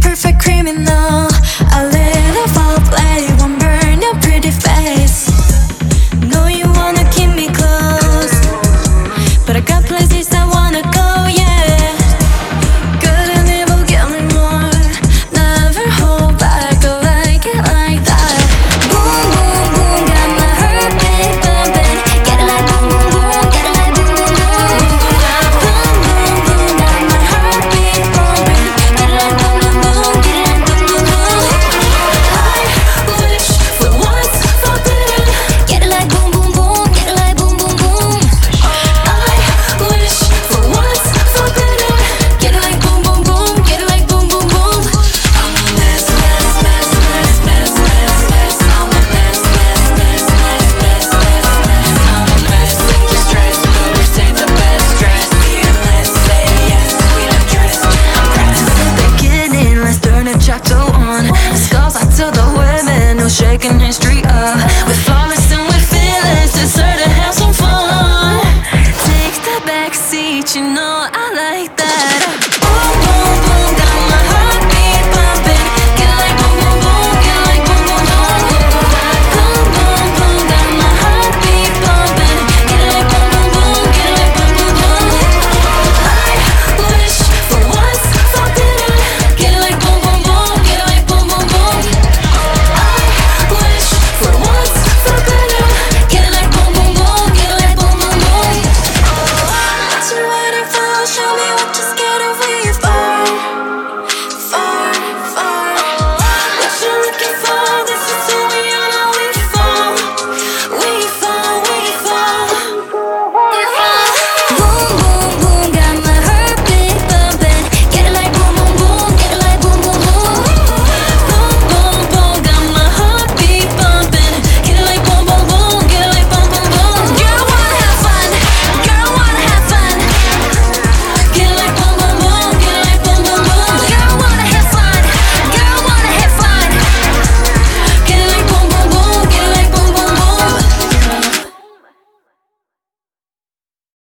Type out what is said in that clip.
perfect criminal. A little foreplay won't burn your pretty face. Know you wanna keep me close, but I got places I wanna go, yeah. Good and evil, give me more. Never hold back, I like it like that. Boom, boom, boom, got my heartbeat bumping. Get it like boom, boom, boom, get it like boom, boom, boom. Boom, boom, boom, got my heartbeat bumping. Get it like boom, boom, boom, get it like boom, boom, boom. I wish for once forbidden. Get it like boom, boom, boom, get it like boom, boom, boom. I wish for once forbidden. Get it like boom, boom, boom, get it like boom, boom, boom. I'm a mess, mess, mess, mess, mess, mess, mess. I'm a mess, mess, mess, mess, mess, mess, mess. I'm a mess, think you're stressed, but we say the best dress. Fearless, say yes, we don't dress. Practice the beginning, let's turn to chapter one. The scars I tell the women who's shaking history